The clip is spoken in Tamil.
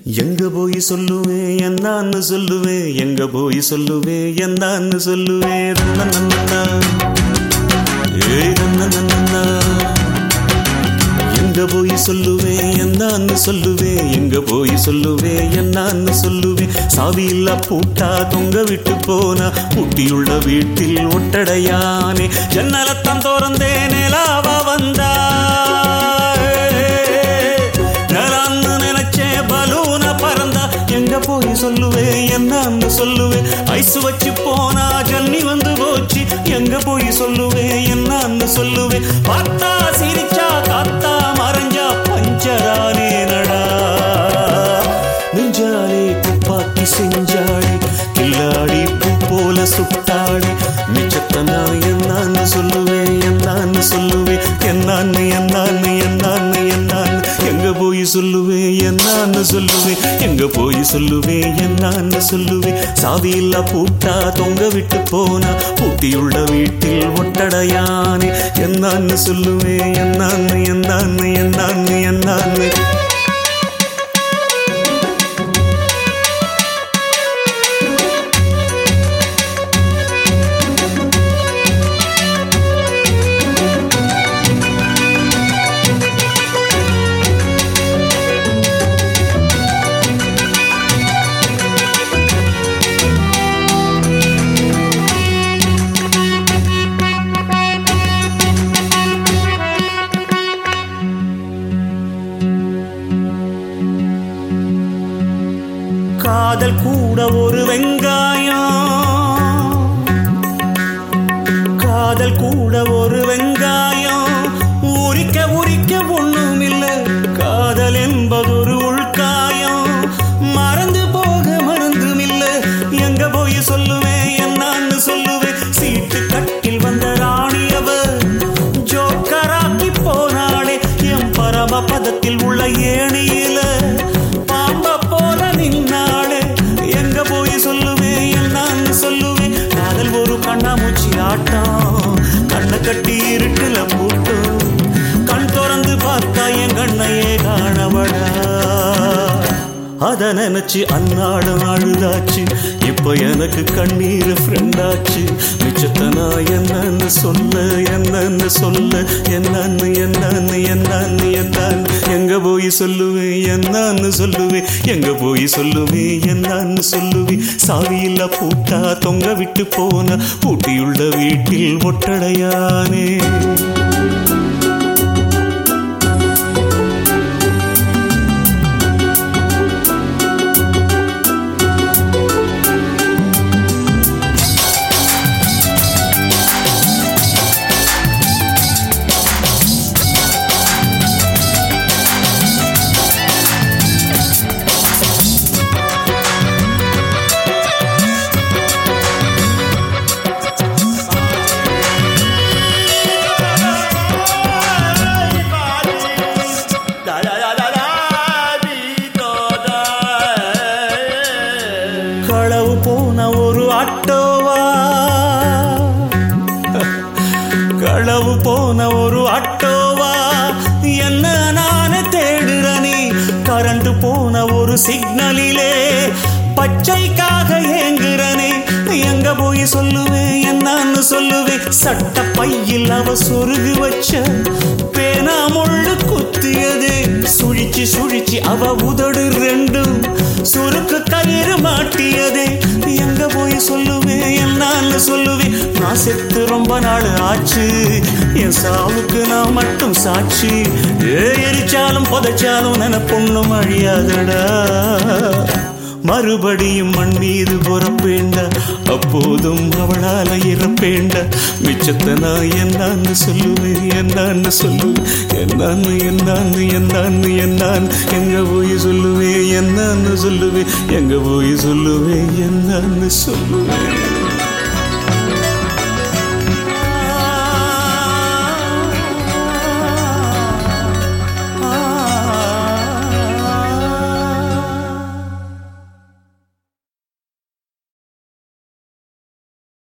எங்க போய் சொல்லுவேன் என்னான்னு சொல்லுவேன், எங்க போய் சொல்லுவேன் என்னான்னு சொல்லுவேன். எங்க போய் சொல்லுவேன் என்னான்னு சொல்லுவேன், எங்க போய் சொல்லுவேன் என்னான்னு சொல்லுவேன். சாவியில்லா பூட்டா தொங்க விட்டு போனா பூட்டியுள்ள வீட்டில் ஒட்டடையானே. ஜன்னலத்தான் திறந்தே நிலாவா வந்தா, நலான்னு நினைச்சே பலூன பறந்தா. எங்க போய் சொல்லுவேன் என்னான்னு சொல்லுவேன். ஐசு வச்சு போனா ஜன்னி வந்து போச்சு. எங்க போய் சொல்லுவேன் என்னான்னு சொல்லுவேன். பார்த்தா சிரிச்சா காத்தா மறைஞ்சா பஞ்சரானே நடா. நெஞ்சாலே துப்பாக்கி செஞ்சாடி கில்லாடி பூ போல சுட்டாடி. மிச்சத்தனா என்னான்னு சொல்லுவேன் என்னான்னு சொல்லுவேன். என்னான்னு என்னான்னு என்னான்னு என்னான்னு எங்க போய் சொல்லுவேன் என்னான்னு சொல்லுவேன். எங்க போய் சொல்லுவேன் என்னான்னு சொல்லுவேன். சாவியில்லா பூட்டா தொங்க விட்டு போனா பூட்டியுள்ள வீட்டில் ஒட்டடையானே. என்னான்னு சொல்லுவேன் என்னான்னு என்னான்னு என்னான்னு என்னான்னு. காதல் கூட ஒரு வெங்காயம், காதல் கூட ஒரு வெங்காயம். உரிக்க உரிக்க ஒண்ணும் இல்லை, காதல் என்பதொரு உள்காயம். மறந்து போக மறந்தும் இல்லை. எங்க போய் சொல்லுவேன் என்னான்னு சொல்லுவேன். சீட்டு கட்டில் வந்த ராணியவ ஜோக்கராக்கி போனாளே. என் பரம பதத்தில் உள்ள ஏணியில பாம்ப போல நின்னாளே. எங்க போய் சொல்லுவேன் என்னான்னு சொல்லுவேன். காதல் ஒரு கண்ணாமூச்சி ஆட்டம், கண்ணை கட்டி இருட்டுல பூட்டும். கண் திறந்து பார்த்தா என் கண்ணையே காணவடா. அத நினைச்சு அந்நாடும் அழுதாச்சு. இப்ப எனக்கு கண்ணீர் ஃப்ரெண்டாச்சு. மிச்சத்தனா என்னன்னு சொல்ல என்னன்னு சொல்ல என்னன்னு என்னன்னு என்னன்னு என்னன்னு. எங்க போய் சொல்லுவேன் என்னான்னு சொல்லுவேன். எங்க போய் சொல்லுவேன் என்னான்னு சொல்லுவேன். சாவியில்லா பூட்டா தொங்க விட்டு போன பூட்டியுள்ள வீட்டில் ஒட்டடையானே. களவு போன ஒரு ஆட்டோவா, களவு போன ஒரு ஆட்டோவா. என்ன நானே தேடுறனி. கரண்ட் போன ஒரு சிக்னலிலே பச்சைக்காக ஏங்குறனே. எங்க போய் சொல்லுவேன் என்னான்னு சொல்லுவேன். சட்ட பையில் அவ சொருகு வச்ச பேனா முள்ளு குத்தியது. சுழிச்சு சுழிச்சு அவ உதடு ரெண்டும் சுருக்கு கயிறு மாட்டியதே. எங்க போய் சொல்லுவேன் என்னான்னு சொல்லுவேன். நான் செத்து ரொம்ப நாள் ஆச்சு, என் சாவுக்கு நான் மட்டும் சாட்சி. எரிச்சாலும் புதைச்சாலும் நினைப்பொண்ணும் அழியாதடா. மறுபடியும் மண் மீது பொறப்பேண்டா, அப்போதும் அவளால இறப்பேண்டா. மிச்சத்தை நான் என்னான்னு சொல்லுவேன் என்னான்னு சொல்லுவேன். என்னான்னு என்னான்னு என்னான்னு என்னான்னு. எங்க போய் சொல்லுவேன் என்னான்னு சொல்லுவேன். எங்க போய் சொல்லுவேன் என்னான்னு சொல்லுவேன்.